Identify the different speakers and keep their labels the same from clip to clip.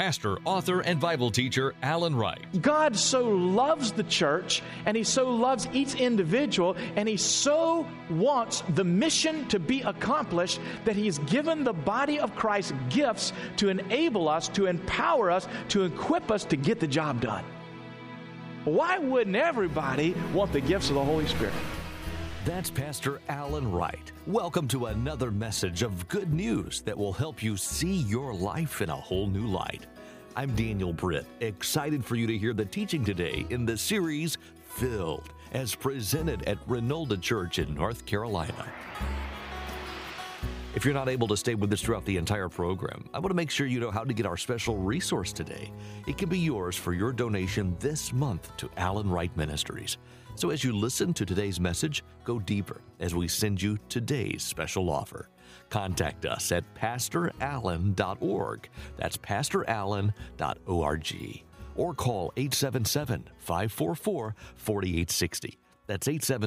Speaker 1: pastor, author, and Bible teacher Alan Wright.
Speaker 2: God so loves the church, and He so loves each individual, and He so wants the mission to be accomplished that He's given the body of Christ gifts to enable us, to empower us, to equip us to get the job done. Why wouldn't everybody want the gifts of the Holy Spirit?
Speaker 1: That's Pastor Alan Wright. Welcome to another message of good news that will help you see your life in a whole new light. I'm Daniel Britt, excited for you to hear the teaching today in the series Filled, as presented at Renolda Church in North Carolina. If you're not able to stay with us throughout the entire program, I want to make sure you know how to get our special resource today. It can be yours for your donation this month to Alan Wright Ministries. So as you listen to today's message, go deeper as we send you today's special offer. Contact us at pastorallen.org. That's pastorallen.org. Or call 877-544-4860. That's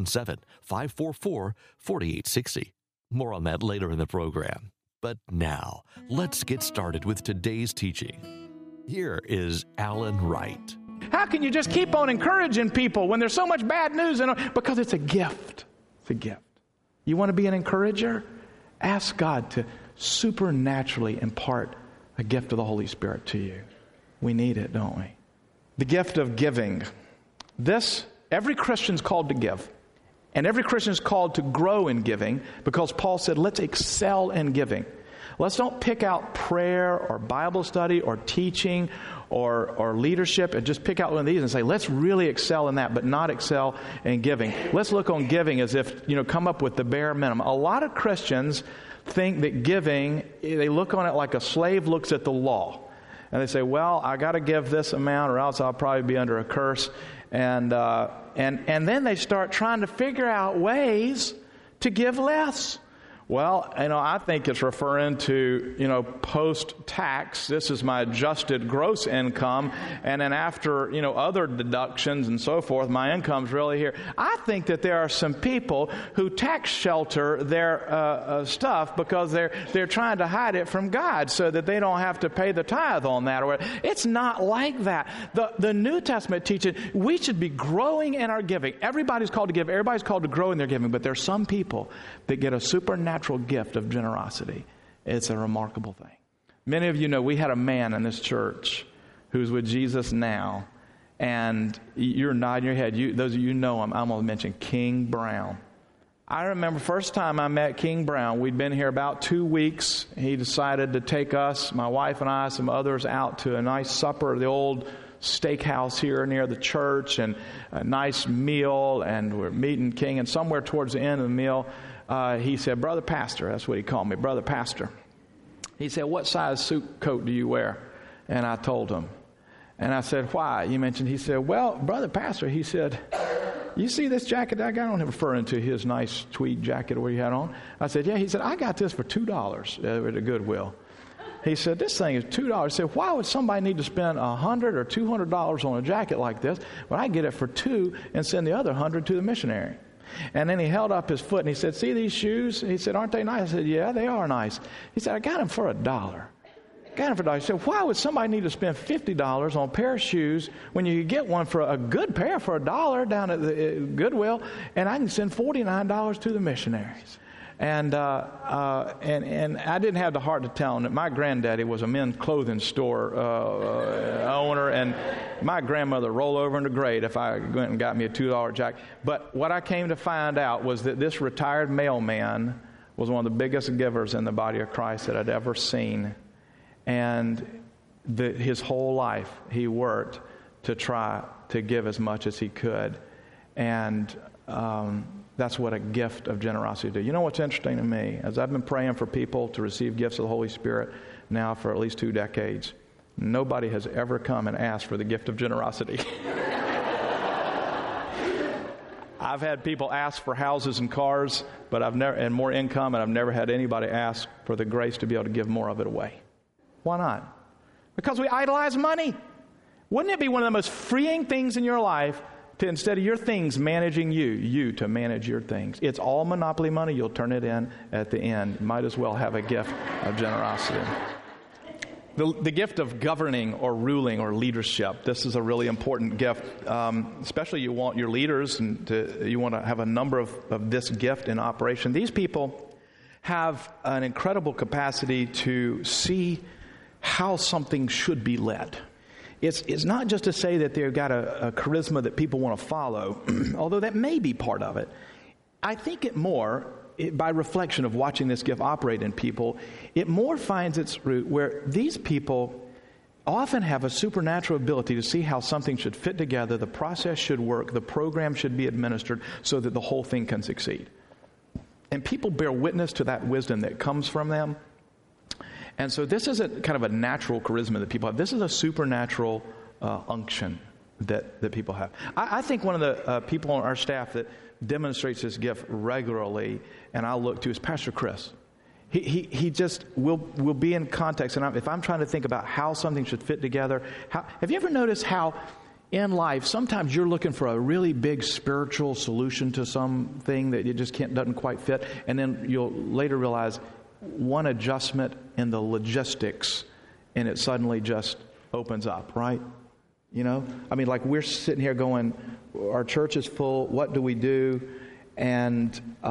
Speaker 1: 877-544-4860. More on that later in the program. But now, let's get started with today's teaching. Here is Alan Wright.
Speaker 2: How can you just keep on encouraging people when there's so much bad news? Because it's a gift. It's a gift. You want to be an encourager? Ask God to supernaturally impart a gift of the Holy Spirit to you. We need it, don't we? The gift of giving. Every Christian's called to give. And every Christian is called to grow in giving, because Paul said, let's excel in giving. Let's don't pick out prayer or Bible study or teaching or leadership and just pick out one of these and say, let's really excel in that, but not excel in giving. Let's look on giving as if, come up with the bare minimum. A lot of Christians think that giving, they look on it like a slave looks at the law. And they say, well, I got to give this amount or else I'll probably be under a curse. And then they start trying to figure out ways to give less. Well, I think it's referring to, post-tax, this is my adjusted gross income, and then after, other deductions and so forth, my income's really here. I think that there are some people who tax shelter their stuff because they're trying to hide it from God so that they don't have to pay the tithe on that. It's not like that. The New Testament teaches we should be growing in our giving. Everybody's called to give. Everybody's called to grow in their giving, but there's some people that get a supernatural gift of generosity. It's a remarkable thing. Many of you know we had a man in this church who's with Jesus now, and you're nodding your head. Those of you know him, I'm going to mention King Brown. I remember first time I met King Brown, we'd been here about 2 weeks. He decided to take us, my wife and I, some others, out to a nice supper at the old steakhouse here near the church, and a nice meal, and we're meeting King, and somewhere towards the end of the meal, he said, Brother Pastor, that's what he called me, Brother Pastor. He said, what size suit coat do you wear? And I told him. And I said, why? He said, well, Brother Pastor, he said, you see this jacket I got on? I'm referring to his nice tweed jacket where he had on. I said, yeah. He said, I got this for $2 at a Goodwill. He said, this thing is $2. He said, why would somebody need to spend $100 or $200 on a jacket like this when I get it for $2 and send the other $100 to the missionary? And then he held up his foot and he said, see these shoes? He said, aren't they nice? I said, yeah, they are nice. He said, I got them for $1. Got them for $1. He said, why would somebody need to spend $50 on a pair of shoes when you could get one for a good pair for $1 down at the Goodwill, and I can send $49 to the missionaries? And I didn't have the heart to tell him that my granddaddy was a men's clothing store owner, and my grandmother rolled over in the grave if I went and got me a $2 jacket. But what I came to find out was that this retired mailman was one of the biggest givers in the body of Christ that I'd ever seen. And his whole life he worked to try to give as much as he could. And that's what a gift of generosity do. You know what's interesting to me? As I've been praying for people to receive gifts of the Holy Spirit now for at least 2 decades, nobody has ever come and asked for the gift of generosity. I've had people ask for houses and cars, but and more income, and I've never had anybody ask for the grace to be able to give more of it away. Why not? Because we idolize money. Wouldn't it be one of the most freeing things in your life to, instead of your things managing you to manage your things? It's all monopoly money. You'll turn it in at the end. Might as well have a gift of generosity. The gift of governing or ruling or leadership. This is a really important gift, especially you want your leaders and you want to have a number of this gift in operation. These people have an incredible capacity to see how something should be led. It's not just to say that they've got a charisma that people want to follow, although that may be part of it. I think by reflection of watching this gift operate in people, it more finds its root where these people often have a supernatural ability to see how something should fit together, the process should work, the program should be administered so that the whole thing can succeed. And people bear witness to that wisdom that comes from them. And so this isn't kind of a natural charisma that people have. This is a supernatural unction that people have. I think one of the people on our staff that demonstrates this gift regularly, and I'll look to, is Pastor Chris. He just will be in context, and if I'm trying to think about how something should fit together, have you ever noticed how in life sometimes you're looking for a really big spiritual solution to something that it just doesn't quite fit, and then you'll later realize one adjustment in the logistics, and it suddenly just opens up, right? You know, I mean, like we're sitting here going, our church is full. What do we do? And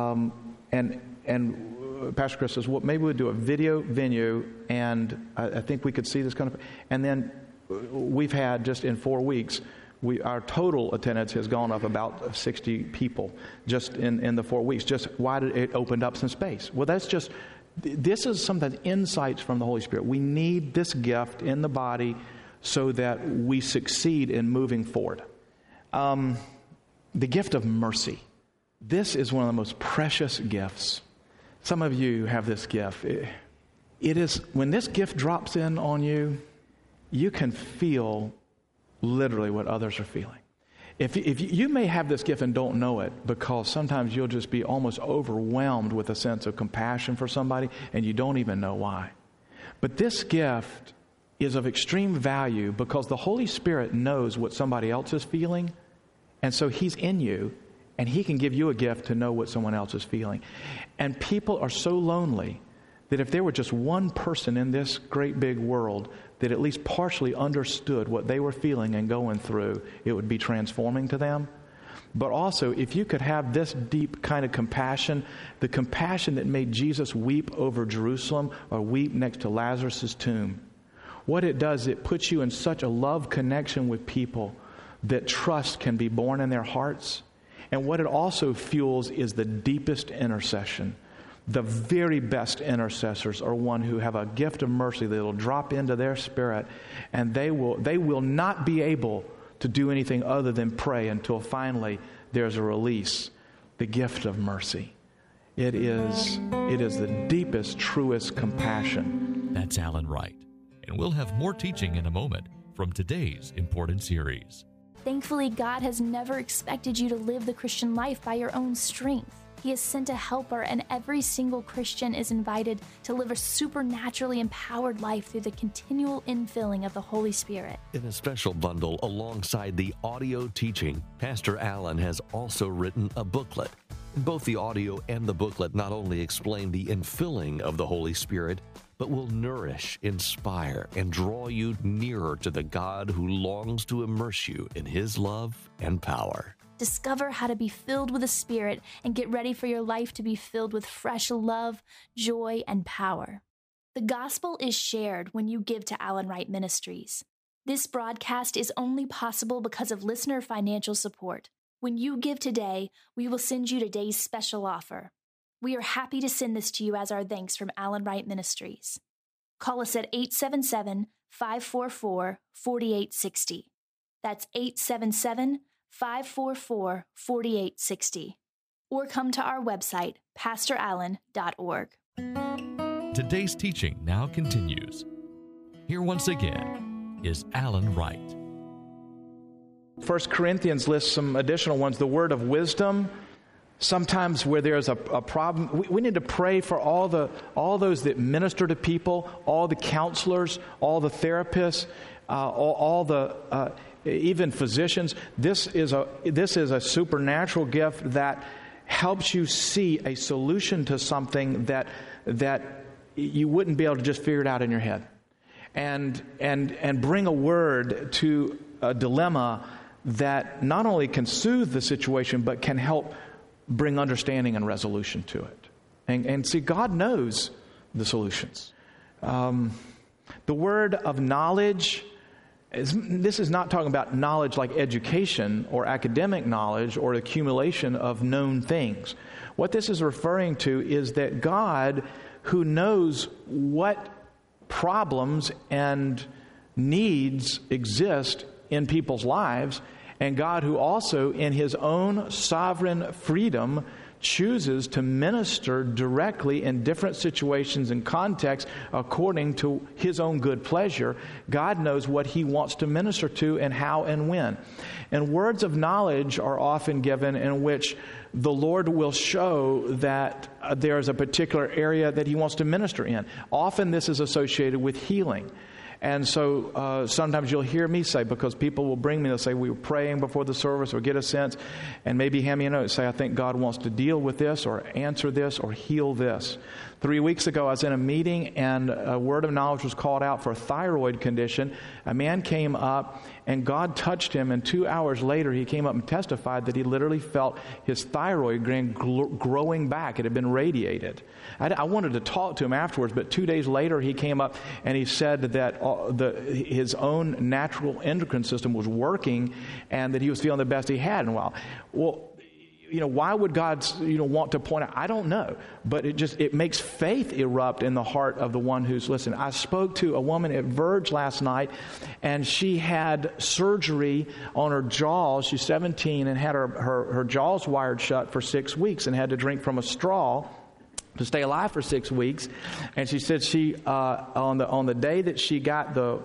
Speaker 2: Pastor Chris says, well, maybe we'll do a video venue, and I think we could see this kind of. And then we've had just in 4 weeks, our total attendance has gone up about 60 people just in the 4 weeks. Just why did it opened up some space? Well, this is sometimes insights from the Holy Spirit. We need this gift in the body so that we succeed in moving forward. The gift of mercy. This is one of the most precious gifts. Some of you have this gift. It is when this gift drops in on you, you can feel literally what others are feeling. If you may have this gift and don't know it, because sometimes you'll just be almost overwhelmed with a sense of compassion for somebody and you don't even know why. But this gift is of extreme value because the Holy Spirit knows what somebody else is feeling, and so He's in you, and He can give you a gift to know what someone else is feeling. And people are so lonely that if there were just one person in this great big world that at least partially understood what they were feeling and going through, it would be transforming to them. But also, if you could have this deep kind of compassion, the compassion that made Jesus weep over Jerusalem or weep next to Lazarus' tomb, what it does, it puts you in such a love connection with people that trust can be born in their hearts. And what it also fuels is the deepest intercession. The very best intercessors are one who have a gift of mercy that will drop into their spirit, and they will not be able to do anything other than pray until finally there's a release. The gift of mercy. It is the deepest, truest compassion.
Speaker 1: That's Alan Wright. And we'll have more teaching in a moment from today's important series.
Speaker 3: Thankfully, God has never expected you to live the Christian life by your own strength. He has sent a helper, and every single Christian is invited to live a supernaturally empowered life through the continual infilling of the Holy Spirit.
Speaker 1: In a special bundle alongside the audio teaching, Pastor Alan has also written a booklet. Both the audio and the booklet not only explain the infilling of the Holy Spirit, but will nourish, inspire, and draw you nearer to the God who longs to immerse you in His love and power.
Speaker 3: Discover how to be filled with the Spirit and get ready for your life to be filled with fresh love, joy, and power. The gospel is shared when you give to Alan Wright Ministries. This broadcast is only possible because of listener financial support. When you give today, we will send you today's special offer. We are happy to send this to you as our thanks from Alan Wright Ministries. Call us at 877-544-4860. That's 877-544-4860. Or come to our website, pastorallen.org.
Speaker 1: Today's teaching now continues. Here once again is Alan Wright.
Speaker 2: 1 Corinthians lists some additional ones. The word of wisdom. Sometimes where there's a problem, we need to pray for all those that minister to people, all the counselors, all the therapists, all the even physicians. This is a supernatural gift that helps you see a solution to something that you wouldn't be able to just figure it out in your head. and bring a word to a dilemma that not only can soothe the situation, but can help bring understanding and resolution to it. And see, God knows the solutions. The word of knowledge, this is not talking about knowledge like education or academic knowledge or accumulation of known things. What this is referring to is that God, who knows what problems and needs exist in people's lives, and God who also, in His own sovereign freedom, chooses to minister directly in different situations and contexts according to His own good pleasure. God knows what He wants to minister to and how and when. And words of knowledge are often given in which the Lord will show that there's a particular area that He wants to minister in. Often this is associated with healing. And so sometimes you'll hear me say, because people will bring me, they'll say, we were praying before the service, or get a sense, and maybe hand me a note, say, I think God wants to deal with this, or answer this, or heal this. 3 weeks ago, I was in a meeting, and a word of knowledge was called out for a thyroid condition. A man came up, and God touched him, and 2 hours later, he came up and testified that he literally felt his thyroid gland growing back. It had been radiated. I wanted to talk to him afterwards, but 2 days later, he came up, and he said that his own natural endocrine system was working, and that he was feeling the best he had in a while. Well, why would God, want to point out? I don't know. But it makes faith erupt in the heart of the one who's listening. I spoke to a woman at Verge last night, and she had surgery on her jaws. She's 17 and had her jaws wired shut for 6 weeks and had to drink from a straw to stay alive for 6 weeks. And she said she on the day that she got the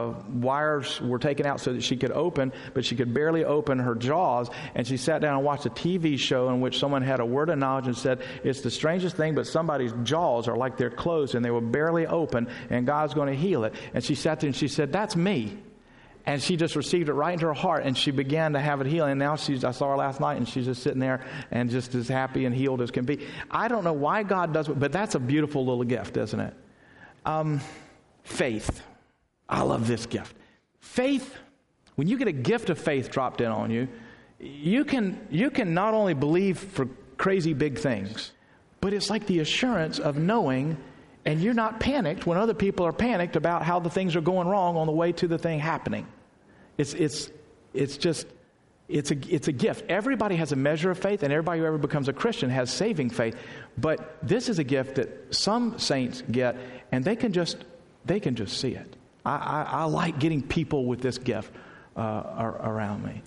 Speaker 2: wires were taken out so that she could open, but she could barely open her jaws. And she sat down and watched a TV show in which someone had a word of knowledge and said, it's the strangest thing, but somebody's jaws are like they're closed and they were barely open, and God's going to heal it. And she sat there and she said, that's me. And she just received it right into her heart, and she began to have it healed. And now I saw her last night, and she's just sitting there and just as happy and healed as can be. I don't know why God does it, but that's a beautiful little gift, isn't it? Faith. I love this gift. Faith, when you get a gift of faith dropped in on you, you can not only believe for crazy big things, but it's like the assurance of knowing, and you're not panicked when other people are panicked about how the things are going wrong on the way to the thing happening. It's a gift. Everybody has a measure of faith, and everybody who ever becomes a Christian has saving faith. But this is a gift that some saints get, and they can just see it. I like getting people with this gift around me.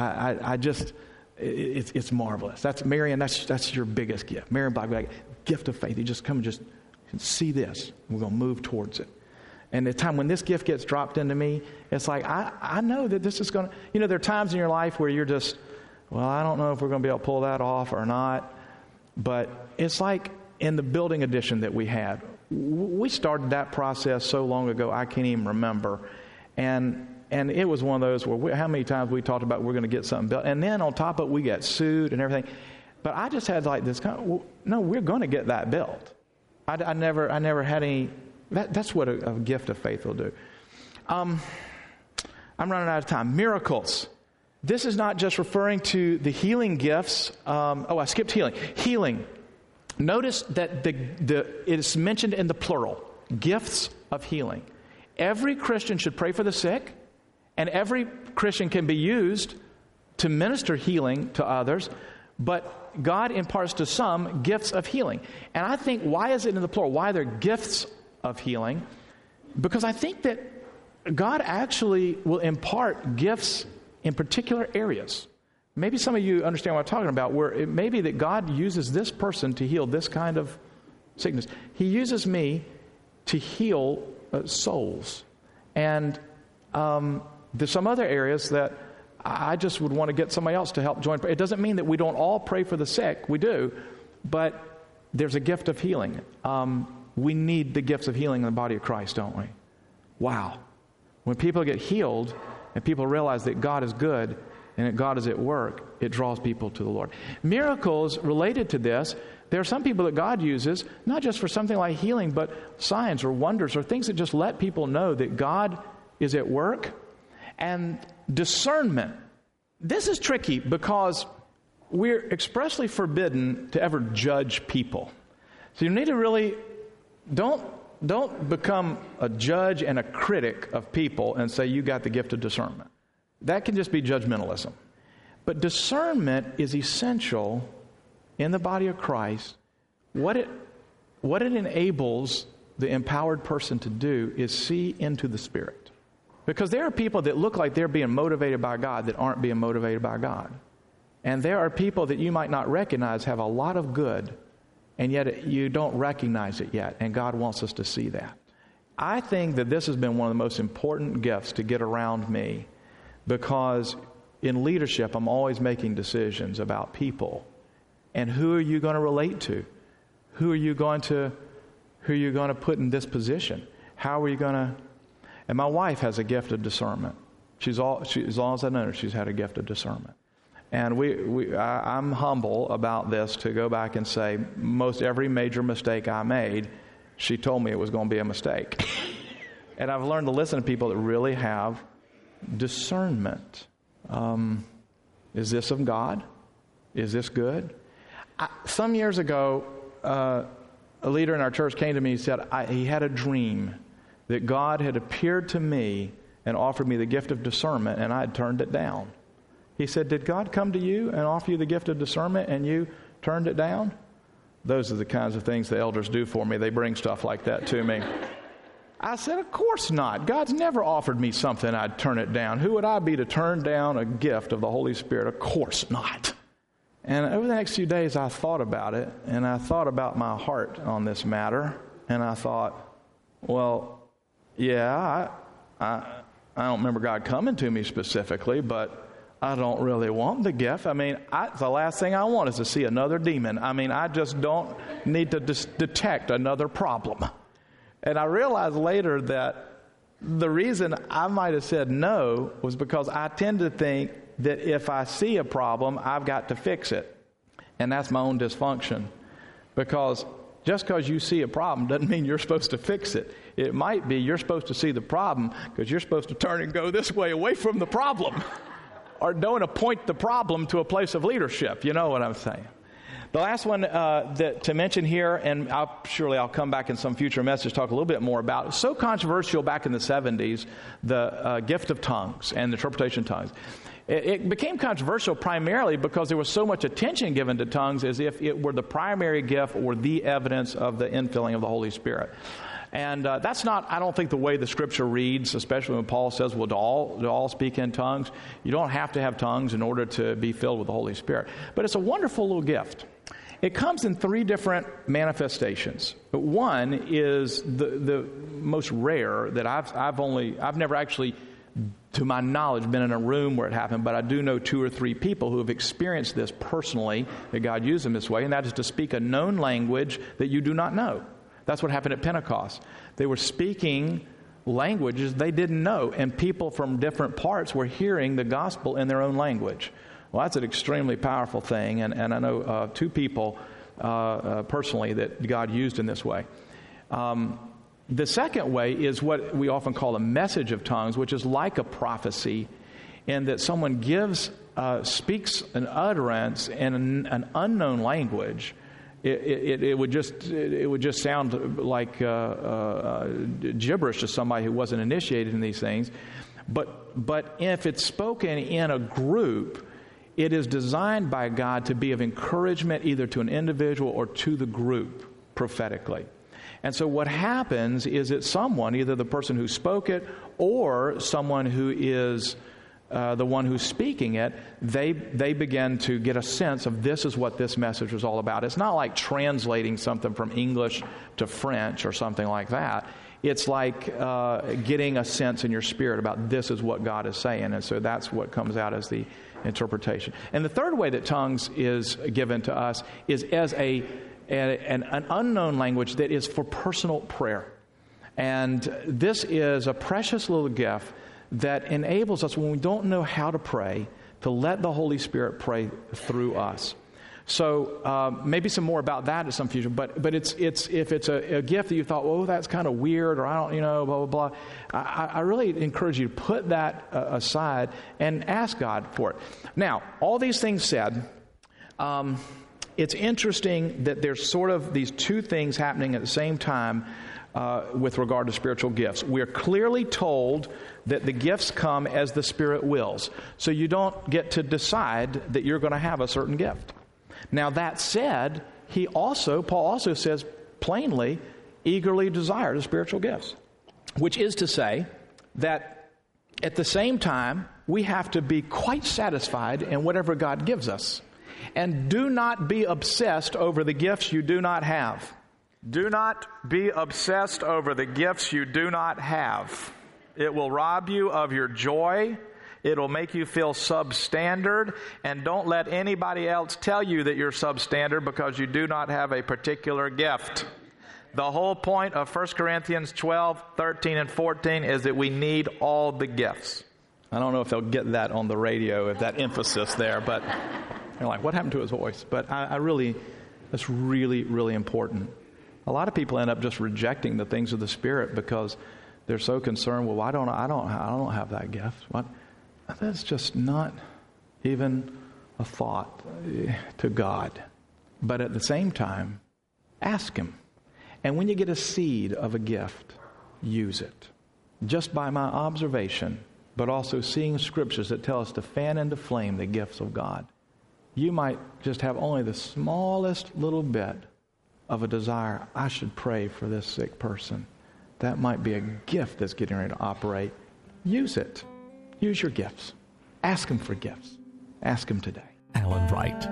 Speaker 2: It's marvelous. That's Marion. That's your biggest gift. Marion Black, gift of faith. You just come and just see this. We're going to move towards it. And the time when this gift gets dropped into me, it's like, I know that this is going to, there are times in your life where you're just, well, I don't know if we're going to be able to pull that off or not. But it's like in the building edition that we had. We started that process so long ago, I can't even remember. And it was one of those where how many times we talked about we're going to get something built. And then on top of it, we got sued and everything. But I just had like this no, we're going to get that built. I never had any. That's what a gift of faith will do. I'm running out of time. Miracles. This is not just referring to the healing gifts. I skipped healing. Healing. Notice that it is mentioned in the plural. Gifts of healing. Every Christian should pray for the sick, and every Christian can be used to minister healing to others. But God imparts to some gifts of healing. And I think, why is it in the plural? Why are there gifts of healing? Because I think that God actually will impart gifts in particular areas. Maybe some of you understand what I'm talking about, where it may be that God uses this person to heal this kind of sickness. He uses me to heal souls. And there's some other areas that I just would want to get somebody else to help join. It doesn't mean that we don't all pray for the sick. We do. But there's a gift of healing. We need the gifts of healing in the body of Christ, don't we? Wow. When people get healed and people realize that God is good and that God is at work, it draws people to the Lord. Miracles related to this There are some people that God uses, not just for something like healing, but signs or wonders or things that just let people know that God is at work. And discernment. This is tricky because we're expressly forbidden to ever judge people. So you need to really, don't become a judge and a critic of people and say you got the gift of discernment. That can just be judgmentalism. But discernment is essential in the body of Christ. What it enables the empowered person to do is see into the Spirit. Because there are people that look like they're being motivated by God that aren't being motivated by God. And there are people that you might not recognize have a lot of good, and yet you don't recognize it yet, and God wants us to see that. I think that this has been one of the most important gifts to get around me, because in leadership, I'm always making decisions about people. And who are you going to relate to? Who are you going to put in this position? How are you going to... And my wife has a gift of discernment. As long as I've known her, she's had a gift of discernment. And I'm humble about this to go back and say, most every major mistake I made, she told me it was going to be a mistake. And I've learned to listen to people that really have discernment. Is this of God? Is this good? Some years ago, a leader in our church came to me and said he had a dream that God had appeared to me and offered me the gift of discernment, and I had turned it down. He said, did God come to you and offer you the gift of discernment and you turned it down? Those are the kinds of things the elders do for me. They bring stuff like that to me. I said, of course not. God's never offered me something I'd turn it down. Who would I be to turn down a gift of the Holy Spirit? Of course not. And over the next few days, I thought about it, and I thought about my heart on this matter, and I thought, well, yeah, I don't remember God coming to me specifically, but I don't really want the gift. I mean, the last thing I want is to see another demon. I mean, I just don't need to detect another problem. And I realized later that the reason I might have said no was because I tend to think that if I see a problem, I've got to fix it. And that's my own dysfunction. Because just because you see a problem doesn't mean you're supposed to fix it. It might be you're supposed to see the problem because you're supposed to turn and go this way away from the problem. Or don't appoint the problem to a place of leadership. You know what I'm saying? The last one to mention here, and I'll come back in some future message, talk a little bit more about it. So controversial back in the 70s, the gift of tongues and the interpretation of tongues. It became controversial primarily because there was so much attention given to tongues as if it were the primary gift or the evidence of the infilling of the Holy Spirit. And that's not, I don't think, the way the Scripture reads, especially when Paul says, well, do all speak in tongues? You don't have to have tongues in order to be filled with the Holy Spirit. But it's a wonderful little gift. It comes in 3 different manifestations. One is the most rare that I've never actually, to my knowledge, been in a room where it happened, but I do know 2 or 3 people who have experienced this personally, that God used them this way, and that is to speak a known language that you do not know. That's what happened at Pentecost. They were speaking languages they didn't know, and people from different parts were hearing the gospel in their own language. Well, that's an extremely powerful thing, and I know 2 people personally that God used in this way. The second way is what we often call a message of tongues, which is like a prophecy, in that someone speaks an utterance in an unknown language. It would just sound like gibberish to somebody who wasn't initiated in these things. But if it's spoken in a group, it is designed by God to be of encouragement either to an individual or to the group prophetically. And so what happens is that someone, either the person who spoke it or someone who is the one who's speaking it, they begin to get a sense of this is what this message was all about. It's not like translating something from English to French or something like that. It's like getting a sense in your spirit about this is what God is saying. And so that's what comes out as the interpretation. And the third way that tongues is given to us is as an unknown language that is for personal prayer. And this is a precious little gift that enables us, when we don't know how to pray, to let the Holy Spirit pray through us. So maybe some more about that at some future. But it's if it's a gift that you thought, oh, that's kind of weird, or I don't, blah, blah, blah. I really encourage you to put that aside and ask God for it. Now, all these things said, it's interesting that there's sort of these two things happening at the same time with regard to spiritual gifts. We're clearly told that the gifts come as the Spirit wills. So you don't get to decide that you're going to have a certain gift. Now, that said, Paul also says plainly, eagerly desire the spiritual gifts, which is to say that at the same time, we have to be quite satisfied in whatever God gives us. And do not be obsessed over the gifts you do not have. Do not be obsessed over the gifts you do not have. It will rob you of your joy. It'll make you feel substandard, and don't let anybody else tell you that you're substandard because you do not have a particular gift. The whole point of 1 Corinthians 12, 13, and 14 is that we need all the gifts. I don't know if they'll get that on the radio, if that emphasis there, but you're like, what happened to his voice? But that's really, really important. A lot of people end up just rejecting the things of the Spirit because they're so concerned, well, I don't have that gift. What? That's just not even a thought to God. But at the same time, ask Him. And when you get a seed of a gift, use it. Just by my observation, but also seeing scriptures that tell us to fan into flame the gifts of God. You might just have only the smallest little bit of a desire, I should pray for this sick person. That might be a gift that's getting ready to operate. Use it. Use your gifts. Ask Him for gifts. Ask Him today.
Speaker 4: Alan Wright.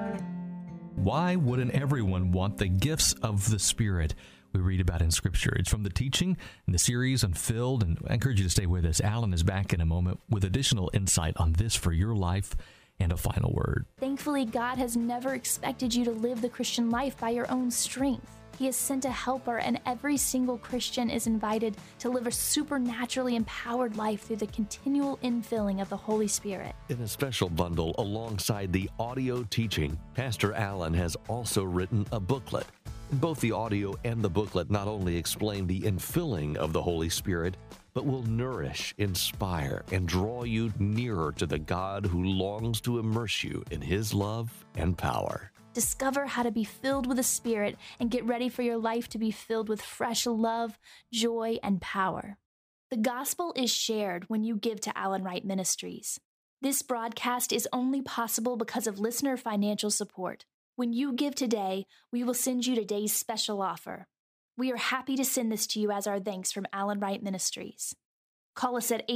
Speaker 4: Why wouldn't everyone want the gifts of the Spirit we read about in Scripture? It's from the teaching in the series Unfilled, and I encourage you to stay with us. Alan is back in a moment with additional insight on this for your life and a final word.
Speaker 3: Thankfully, God has never expected you to live the Christian life by your own strength. He has sent a helper, and every single Christian is invited to live a supernaturally empowered life through the continual infilling of the Holy Spirit.
Speaker 1: In a special bundle alongside the audio teaching, Pastor Alan has also written a booklet. Both the audio and the booklet not only explain the infilling of the Holy Spirit, but will nourish, inspire, and draw you nearer to the God who longs to immerse you in His love and power.
Speaker 3: Discover how to be filled with the Spirit and get ready for your life to be filled with fresh love, joy, and power. The gospel is shared when you give to Alan Wright Ministries. This broadcast is only possible because of listener financial support. When you give today, we will send you today's special offer. We are happy to send this to you as our thanks from Alan Wright Ministries. Call us at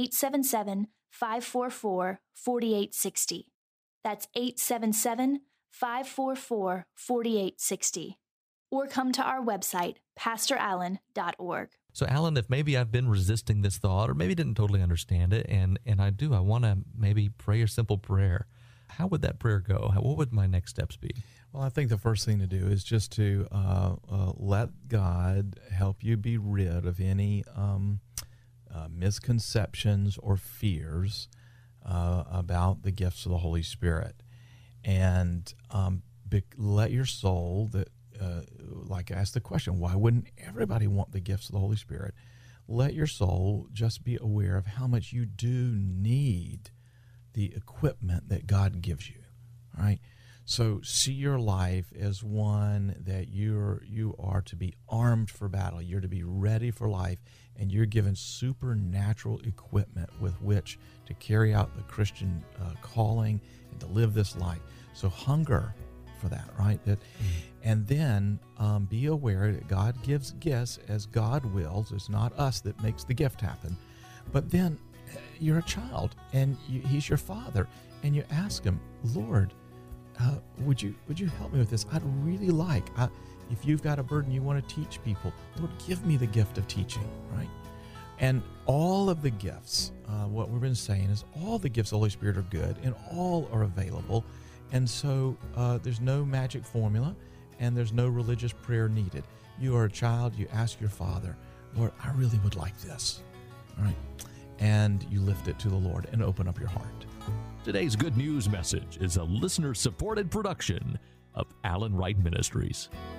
Speaker 3: 877-544-4860. That's 877-544-4860. Or come to our website, pastorallen.org.
Speaker 4: So, Alan, if maybe I've been resisting this thought or maybe didn't totally understand it, and I want to maybe pray a simple prayer, how would that prayer go? What would my next steps be?
Speaker 5: Well, I think the first thing to do is just to let God help you be rid of any misconceptions or fears about the gifts of the Holy Spirit. And let your soul, ask the question, why wouldn't everybody want the gifts of the Holy Spirit? Let your soul just be aware of how much you do need the equipment that God gives you, all right? So see your life as one that you are to be armed for battle. You're to be ready for life, and you're given supernatural equipment with which to carry out the Christian calling and to live this life. So hunger for that, right? And then be aware that God gives gifts as God wills. It's not us that makes the gift happen. But then you're a child, and He's your Father, and you ask Him, Lord, would you help me with this? I'd really like, if you've got a burden you want to teach people, Lord, give me the gift of teaching, right? And all of the gifts, what we've been saying is all the gifts of the Holy Spirit are good, and all are available. And so there's no magic formula, and there's no religious prayer needed. You are a child, you ask your Father, Lord, I really would like this, all right? And you lift it to the Lord and open up your heart.
Speaker 4: Today's Good News message is a listener-supported production.
Speaker 1: of Alan Wright Ministries.